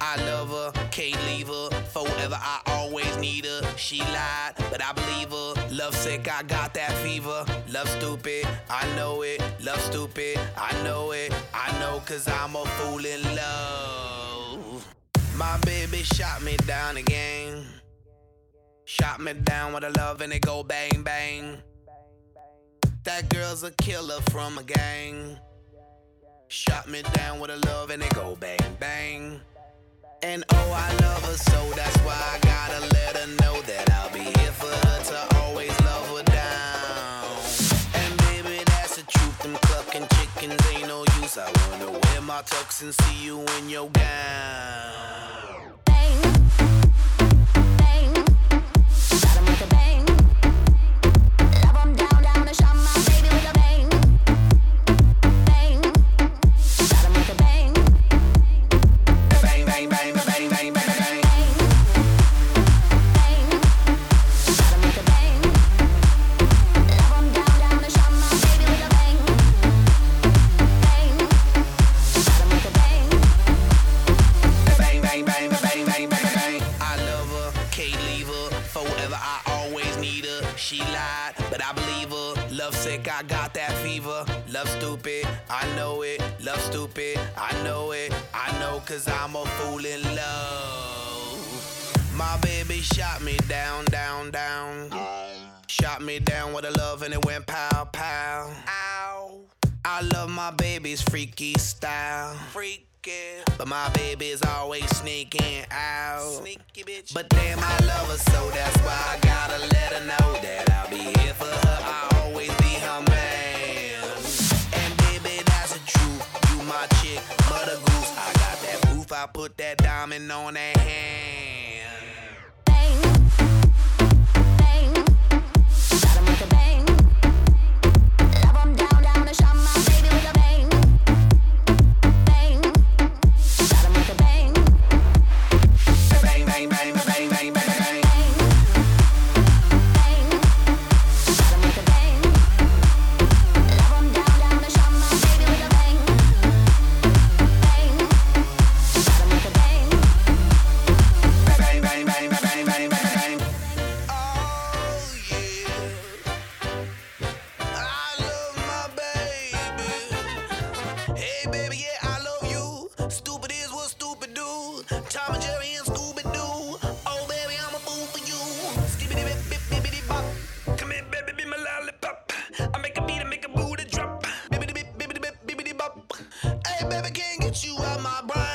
I love her, can't leave her. Forever, I always need her. She lied, but I believe her. Love sick, I got that fever. Love stupid, I know it. Love stupid, I know it. I know, cause I'm a fool in love. My baby shot me down again. Shot me down with a love and it go bang bang. That girl's a killer from a gang. Shot me down with a love and it go bang bang. And oh, I love her so that's why I gotta let her know that I'll be here for her to always love her down. And baby, that's the truth, them clucking chickens ain't no use. I wanna wear my tux and see you in your gown. Bang, bang, got 'em with a bang. Love 'em down, down and shot my baby with a bang. Bang, got 'em with a bang. Bang, bang, bang, bang, bang, bang, bang. Bang, got 'em with a bang. Love 'em down, down and shot my baby with a bang. Bang, got 'em with a bang. Bang, bang, bang, bang, bang, bang, bang. I love her, can't leave her. Forever, I always need her. She lied, but I believe her. Love sick, I got that fever. Love stupid, I know it. Love stupid, I know it. I know, cause I'm a fool in love. My baby shot me down, down, down. Shot me down with a love and it went pow, pow. Ow. I love my baby's freaky style. Freaky. But my baby's always sneaking out. Sneaky bitch. But damn, I love her so that's why I gotta let her know that I'll be here for her. I'll always be her man. And baby, that's the truth. You my chick, mother goose. I got that proof. I put that diamond on that hand. Bang, bang, got 'em with a bang. Love 'em down, down and shot my baby with a bang. Bang, got 'em with a bang. Bang, bang, bang, bang, bang, bang, bang. Bang, got 'em with a bang. Love 'em down, down and shot my baby with a bang. Bang, got 'em with a bang. Bang, bang, bang, bang, bang, bang, bang. Oh yeah, I love my baby. Hey baby, yeah, I love you. Stupid is what stupid do. Tom and Jerry and Scooby Doo. Oh baby, I'm a fool for you. Skibbity bip bip bippity bop. Come here, baby, be my lollipop. I make a beat and make a booty drop. Bippity bip bippity bip bippity bop. Hey baby, can't get you out my brain.